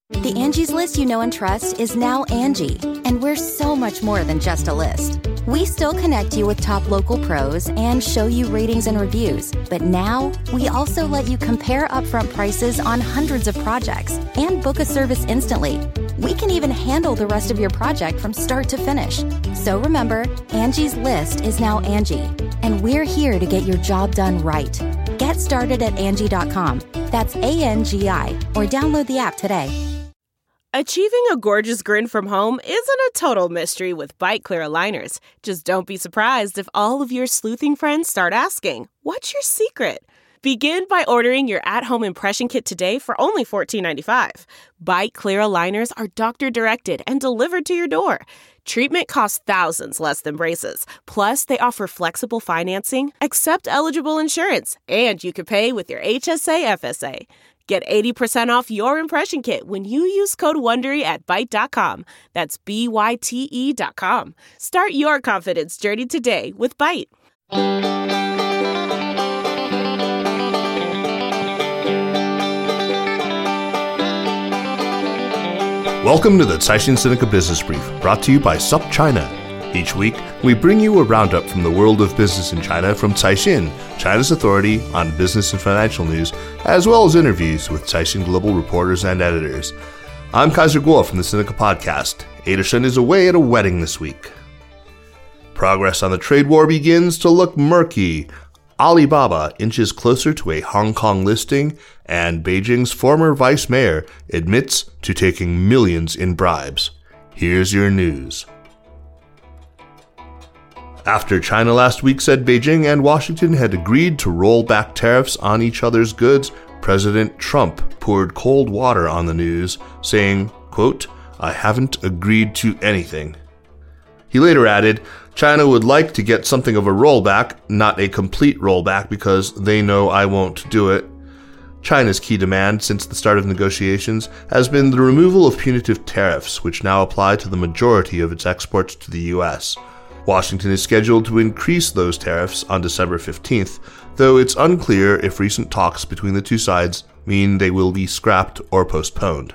The Angie's List you know and trust is now Angie, and we're so much more than just a list. We still connect you with top local pros and show you ratings and reviews, but now we also let you compare upfront prices on hundreds of projects and book a service instantly. We can even handle the rest of your project from start to finish. So remember, Angie's List is now Angie, and we're here to get your job done right. Get started at Angie.com. That's ANGI, or download the app today. Achieving a gorgeous grin from home isn't a total mystery with Byte Clear aligners. Just don't be surprised if all of your sleuthing friends start asking, "What's your secret?" Begin by ordering your at-home impression kit today for only $14.95. Byte Clear aligners are doctor-directed and delivered to your door. Treatment costs thousands less than braces. Plus, they offer flexible financing, accept eligible insurance, and you can pay with your HSA FSA. Get 80% off your impression kit when you use code WONDERY at Byte.com. That's BYTE.com. Start your confidence journey today with Byte. Welcome to the Caixin Sinica Business Brief, brought to you by SupChina. Each week, we bring you a roundup from the world of business in China from Caixin, China's authority on business and financial news, as well as interviews with Caixin Global reporters and editors. I'm Kaiser Kuo from the Sinica Podcast. Ada Shen is away at a wedding this week. Progress on the trade war begins to look murky. Alibaba inches closer to a Hong Kong listing, and Beijing's former vice mayor admits to taking millions in bribes. Here's your news. After China last week said Beijing and Washington had agreed to roll back tariffs on each other's goods, President Trump poured cold water on the news, saying, quote, "I haven't agreed to anything." He later added, China would like to get something of a rollback, not a complete rollback, because they know I won't do it. China's key demand since the start of negotiations has been the removal of punitive tariffs, which now apply to the majority of its exports to the U.S. Washington is scheduled to increase those tariffs on December 15th, though it's unclear if recent talks between the two sides mean they will be scrapped or postponed.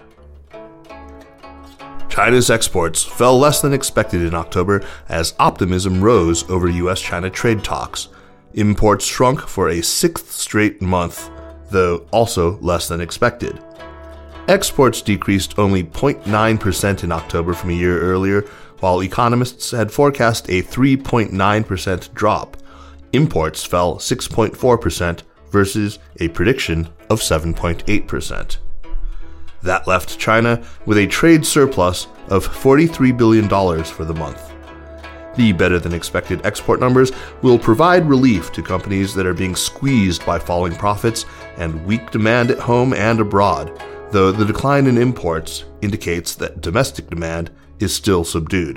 China's exports fell less than expected in October as optimism rose over U.S.-China trade talks. Imports shrunk for a sixth straight month, though also less than expected. Exports decreased only 0.9% in October from a year earlier, while economists had forecast a 3.9% drop. Imports fell 6.4% versus a prediction of 7.8%. That left China with a trade surplus of $43 billion for the month. The better-than-expected export numbers will provide relief to companies that are being squeezed by falling profits and weak demand at home and abroad, though the decline in imports indicates that domestic demand is still subdued.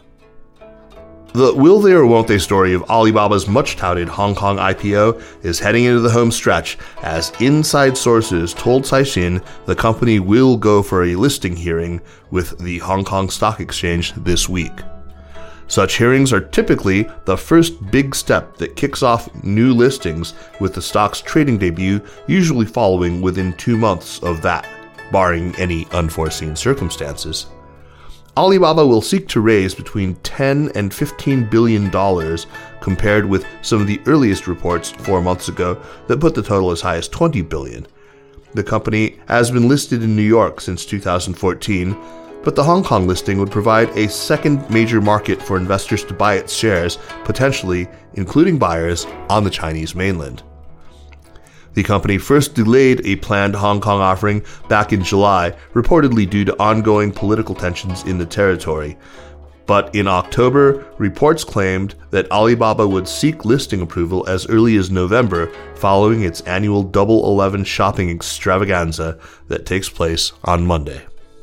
The will they or won't they story of Alibaba's much-touted Hong Kong IPO is heading into the home stretch as inside sources told Caixin the company will go for a listing hearing with the Hong Kong Stock Exchange this week. Such hearings are typically the first big step that kicks off new listings, with the stock's trading debut usually following within 2 months of that, barring any unforeseen circumstances. Alibaba will seek to raise between $10 and $15 billion, compared with some of the earliest reports 4 months ago that put the total as high as $20 billion. The company has been listed in New York since 2014, but the Hong Kong listing would provide a second major market for investors to buy its shares, potentially including buyers on the Chinese mainland. The company first delayed a planned Hong Kong offering back in July, reportedly due to ongoing political tensions in the territory. But in October, reports claimed that Alibaba would seek listing approval as early as November, following its annual Double 11 shopping extravaganza that takes place on Monday.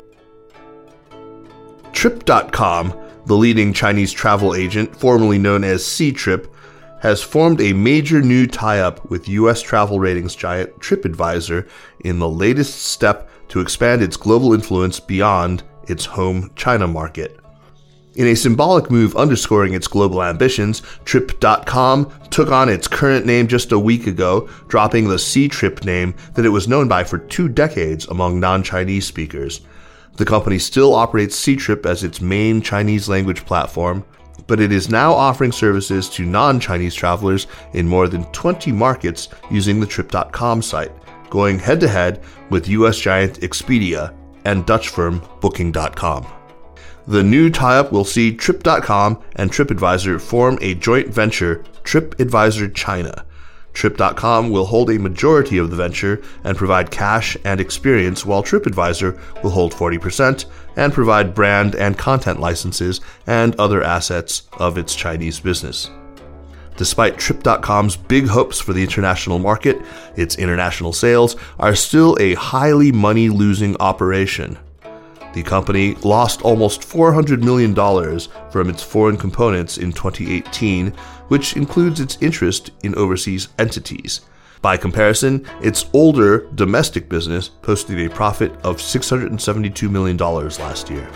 Trip.com, the leading Chinese travel agent formerly known as Ctrip, has formed a major new tie-up with U.S. travel ratings giant TripAdvisor in the latest step to expand its global influence beyond its home China market. In a symbolic move underscoring its global ambitions, Trip.com took on its current name just a week ago, dropping the Ctrip name that it was known by for 2 decades among non-Chinese speakers. The company still operates Ctrip as its main Chinese language platform, but it is now offering services to non-Chinese travelers in more than 20 markets using the Trip.com site, going head-to-head with US giant Expedia and Dutch firm Booking.com. The new tie-up will see Trip.com and TripAdvisor form a joint venture, TripAdvisor China. Trip.com will hold a majority of the venture and provide cash and experience, while TripAdvisor will hold 40% and provide brand and content licenses and other assets of its Chinese business. Despite Trip.com's big hopes for the international market, its international sales are still a highly money-losing operation. The company lost almost $400 million from its foreign components in 2018, which includes its interest in overseas entities. By comparison, its older domestic business posted a profit of $672 million last year.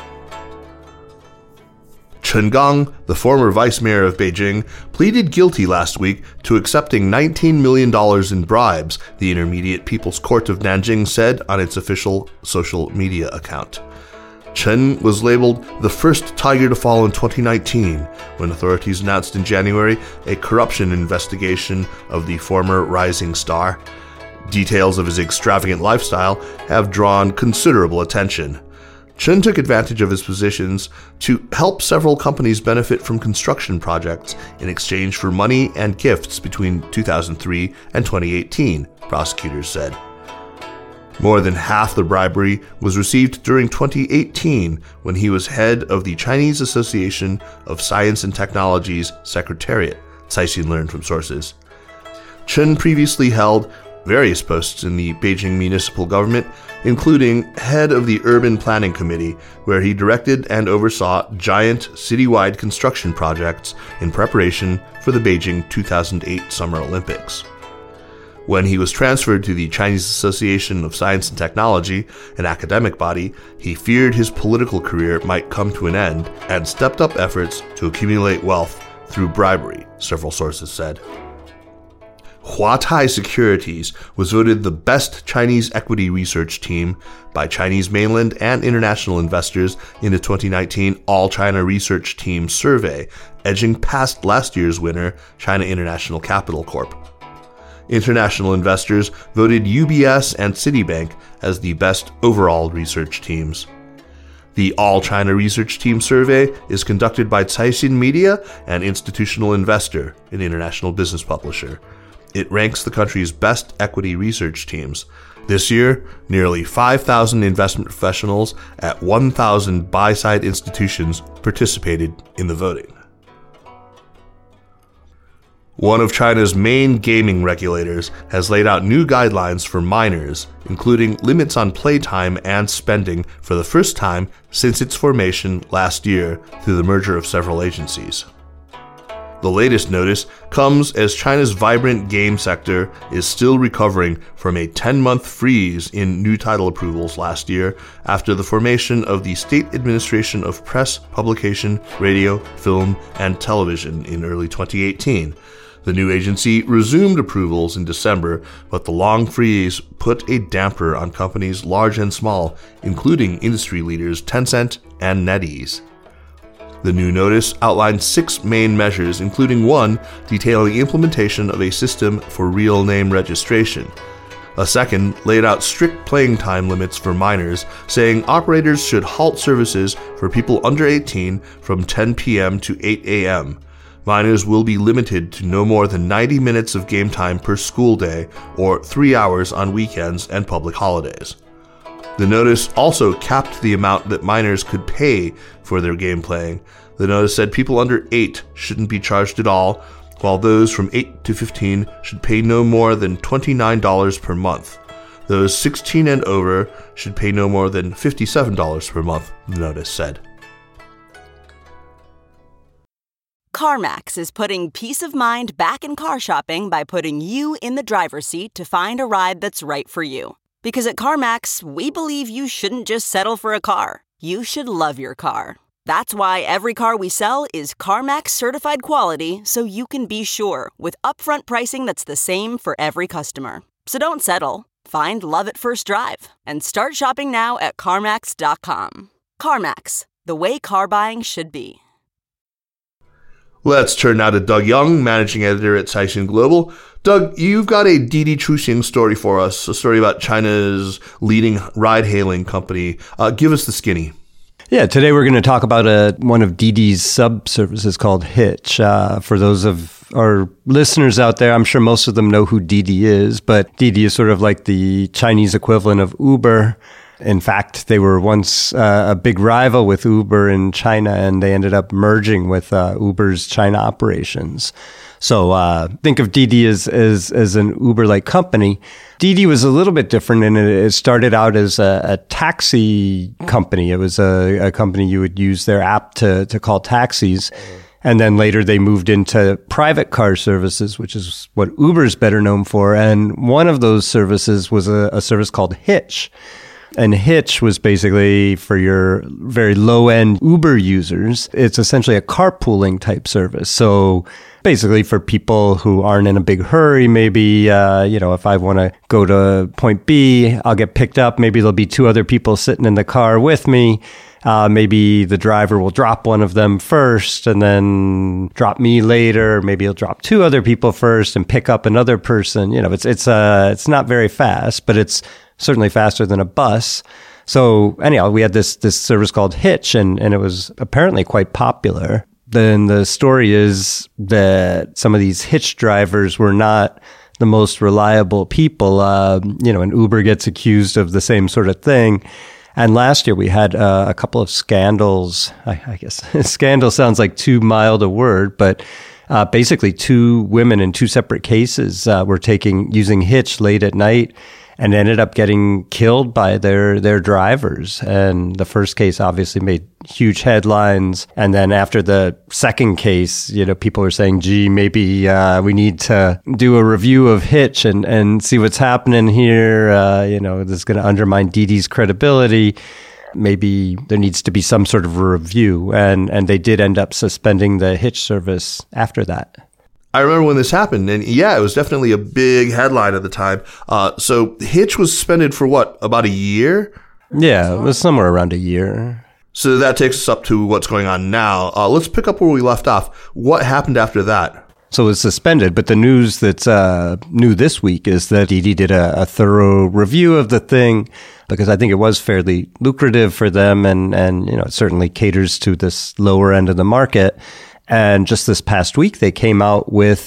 Chen Gang, the former vice mayor of Beijing, pleaded guilty last week to accepting $19 million in bribes, the Intermediate People's Court of Nanjing said on its official social media account. Chen was labeled the first tiger to fall in 2019 when authorities announced in January a corruption investigation of the former rising star. Details of his extravagant lifestyle have drawn considerable attention. Chen took advantage of his positions to help several companies benefit from construction projects in exchange for money and gifts between 2003 and 2018, prosecutors said. More than half the bribery was received during 2018 when he was head of the Chinese Association of Science and Technology's Secretariat, Caixin learned from sources. Chen previously held various posts in the Beijing municipal government, including head of the Urban Planning Committee, where he directed and oversaw giant citywide construction projects in preparation for the Beijing 2008 Summer Olympics. When he was transferred to the Chinese Association of Science and Technology, an academic body, he feared his political career might come to an end and stepped up efforts to accumulate wealth through bribery, several sources said. Huatai Securities was voted the best Chinese equity research team by Chinese mainland and international investors in the 2019 All China Research Team survey, edging past last year's winner, China International Capital Corp. International investors voted UBS and Citibank as the best overall research teams. The All China Research Team survey is conducted by Caixin Media, an institutional investor, an international business publisher. It ranks the country's best equity research teams. This year, nearly 5,000 investment professionals at 1,000 buy-side institutions participated in the voting. One of China's main gaming regulators has laid out new guidelines for minors, including limits on playtime and spending for the first time since its formation last year through the merger of several agencies. The latest notice comes as China's vibrant game sector is still recovering from a 10-month freeze in new title approvals last year after the formation of the State Administration of Press, Publication, Radio, Film, and Television in early 2018. The new agency resumed approvals in December, but the long freeze put a damper on companies large and small, including industry leaders Tencent and NetEase. The new notice outlined 6 main measures, including one detailing implementation of a system for real name registration. A second laid out strict playing time limits for minors, saying operators should halt services for people under 18 from 10 p.m. to 8 a.m. Minors will be limited to no more than 90 minutes of game time per school day or 3 hours on weekends and public holidays. The notice also capped the amount that minors could pay for their game playing. The notice said people under 8 shouldn't be charged at all, while those from 8 to 15 should pay no more than $29 per month. Those 16 and over should pay no more than $57 per month, the notice said. CarMax is putting peace of mind back in car shopping by putting you in the driver's seat to find a ride that's right for you. Because at CarMax, we believe you shouldn't just settle for a car. You should love your car. That's why every car we sell is CarMax certified quality, so you can be sure with upfront pricing that's the same for every customer. So don't settle. Find love at first drive and start shopping now at CarMax.com. CarMax, the way car buying should be. Let's turn now to Doug Young, managing editor at Caixin Global. Doug, you've got a Didi Chuxing story for us, a story about China's leading ride-hailing company. Give us the skinny. Yeah, today we're going to talk about one of Didi's sub-services called Hitch. For those of our listeners out there, I'm sure most of them know who Didi is, but Didi is sort of like the Chinese equivalent of Uber. In fact, they were once a big rival with Uber in China, and they ended up merging with Uber's China operations. So think of Didi as an Uber-like company. Didi was a little bit different, and it started out as a taxi company. It was a company you would use their app to call taxis. And then later they moved into private car services, which is what Uber's better known for. And one of those services was a service called Hitch. And Hitch was basically for your very low-end Uber users. It's essentially a carpooling type service. So basically for people who aren't in a big hurry, maybe, if I want to go to point B, I'll get picked up. Maybe there'll be two other people sitting in the car with me. Maybe the driver will drop one of them first and then drop me later. Maybe he'll drop two other people first and pick up another person. It's not very fast, but it's certainly faster than a bus. So anyhow, we had this service called Hitch, and it was apparently quite popular. Then the story is that some of these Hitch drivers were not the most reliable people. And Uber gets accused of the same sort of thing. And last year we had a couple of scandals. I guess scandal sounds like too mild a word, but basically two women in two separate cases were using Hitch late at night and ended up getting killed by their drivers. And the first case obviously made huge headlines. And then after the second case, people were saying, gee, maybe we need to do a review of Hitch and see what's happening here. This is going to undermine Didi's credibility. Maybe there needs to be some sort of a review. And they did end up suspending the Hitch service after that. I remember when this happened, and yeah, it was definitely a big headline at the time. So Hitch was suspended for what, about a year? Yeah, it was somewhere around a year. So that takes us up to what's going on now. Let's pick up where we left off. What happened after that? So it was suspended, but the news that's new this week is that Didi did a thorough review of the thing, because I think it was fairly lucrative for them, and it certainly caters to this lower end of the market. And just this past week, they came out with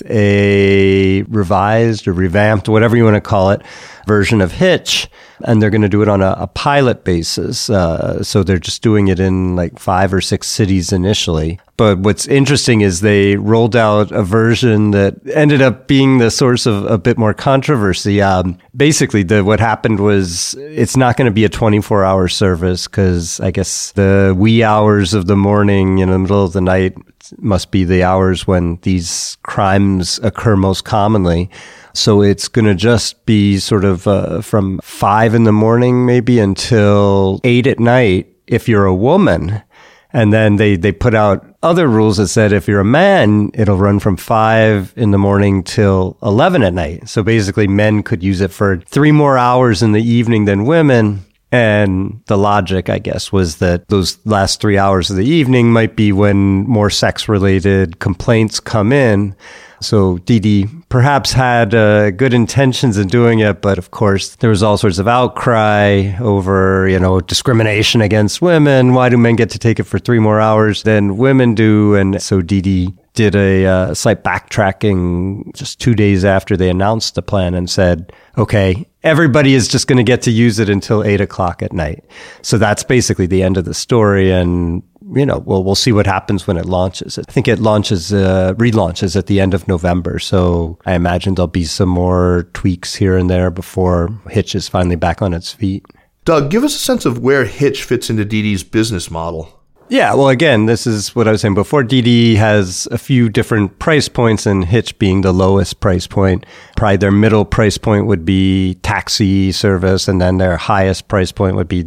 a revised or revamped, whatever you want to call it, version of Hitch. And they're going to do it on a pilot basis. So they're just doing it in like 5 or 6 cities initially. But what's interesting is they rolled out a version that ended up being the source of a bit more controversy. Basically, what happened was it's not going to be a 24-hour service, because I guess the wee hours of the morning, in the middle of the night, must be the hours when these crimes occur most commonly. So it's going to just be sort of from 5 in the morning maybe until 8 at night if you're a woman. And then they put out other rules that said if you're a man, it'll run from 5 in the morning till 11 at night. So basically men could use it for 3 more hours in the evening than women. And the logic, I guess, was that those last 3 hours of the evening might be when more sex-related complaints come in. So Didi perhaps had good intentions in doing it, but of course there was all sorts of outcry over, discrimination against women. Why do men get to take it for 3 more hours than women do? And so Didi did a slight backtracking just 2 days after they announced the plan and said, okay, everybody is just going to get to use it until 8 o'clock at night. So that's basically the end of the story. And, we'll see what happens when it launches. I think it relaunches at the end of November. So I imagine there'll be some more tweaks here and there before Hitch is finally back on its feet. Doug, give us a sense of where Hitch fits into Didi's business model. Yeah, well, again, this is what I was saying before. Didi has a few different price points, and Hitch being the lowest price point. Probably their middle price point would be taxi service, and then their highest price point would be these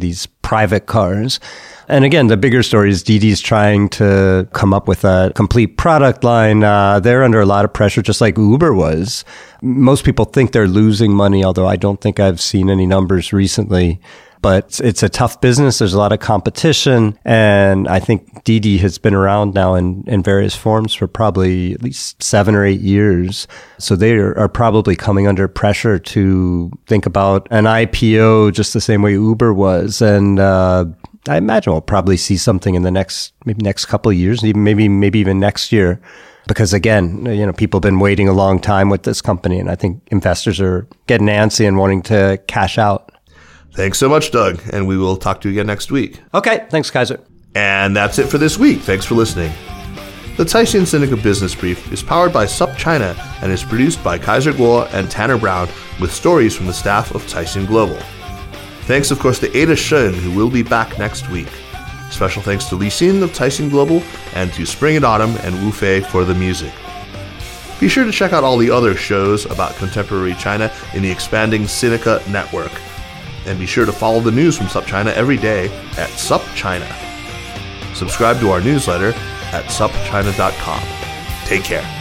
private cars. And again, the bigger story is DiDi's trying to come up with a complete product line. They're under a lot of pressure, just like Uber was. Most people think they're losing money, although I don't think I've seen any numbers recently. But it's a tough business. There's a lot of competition. And I think DiDi has been around now in various forms for probably at least 7 or 8 years. So they are probably coming under pressure to think about an IPO just the same way Uber was. And I imagine we'll probably see something in the next couple of years, maybe even next year. Because again, people have been waiting a long time with this company. And I think investors are getting antsy and wanting to cash out. Thanks so much, Doug, and we will talk to you again next week. Okay, thanks, Kaiser. And that's it for this week. Thanks for listening. The Caixin Sinica Business Brief is powered by SupChina and is produced by Kaiser Kuo and Tanner Brown with stories from the staff of Caixin Global. Thanks, of course, to Ada Shen, who will be back next week. Special thanks to Li Xin of Caixin Global and to Spring and Autumn and Wu Fei for the music. Be sure to check out all the other shows about contemporary China in the expanding Sinica network. And be sure to follow the news from SupChina every day at SupChina. Subscribe to our newsletter at supchina.com. Take care.